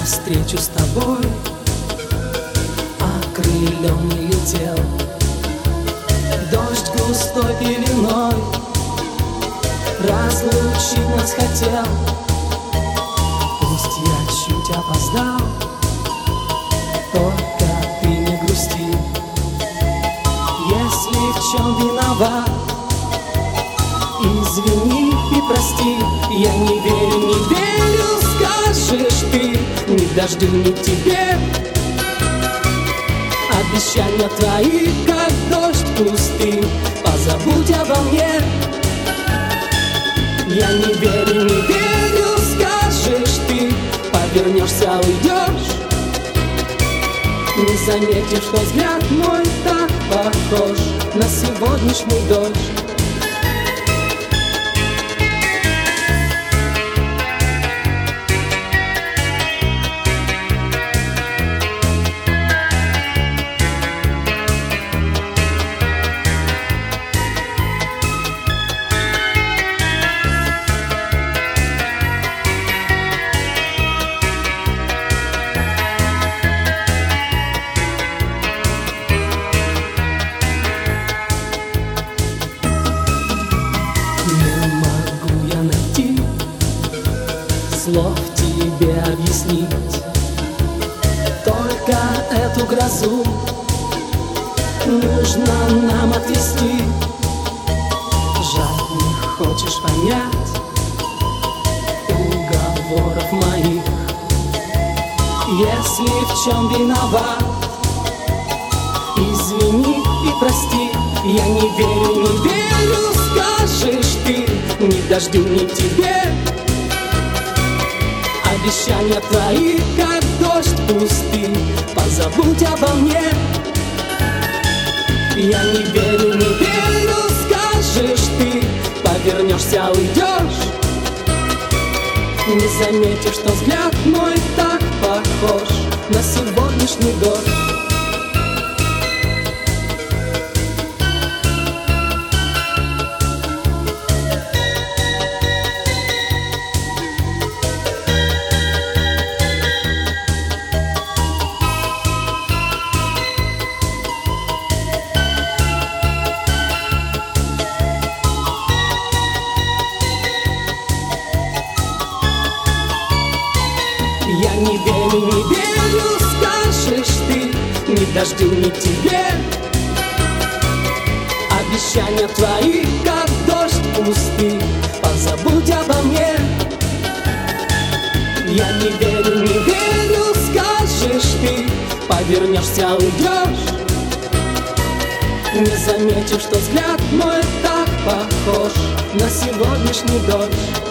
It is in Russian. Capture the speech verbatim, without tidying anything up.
навстречу с тобой окрылённый летел. Дождь густой пеленой разлучить нас хотел. Пусть я чуть опоздал, только ты не грусти. Если в чем виноват, извини и прости. Я не верю, не верю, скажешь ты, ни дождю, ни тебе. Обещания твои, как дождь пустый, позабудь обо мне. Я не верю, не верю, скажешь ты, повернешься, уйдешь. Не заметишь, что взгляд мой так похож на сегодняшний дождь. Не могу я найти слов тебе объяснить. Только эту грозу нужно нам отвести. Жаль, не хочешь понять уговоров моих. Если в чем виноват, извини и прости. Я не верю, не верю, скажешь ты, ни дождю, ни тебе. Обещания твои, как дождь пустый, позабудь обо мне. Я не верю, не верю, скажешь ты, повернешься, уйдешь. Не заметишь, что взгляд мой так похож на сегодняшний дождь. Я не верю, не верю, скажешь ты, ни дождю, ни тебе. Обещания твои, как дождь пустый, позабудь обо мне. Я не верю, не верю, скажешь ты, повернешься, уйдешь. Не заметишь, что взгляд мой так похож на сегодняшний дождь.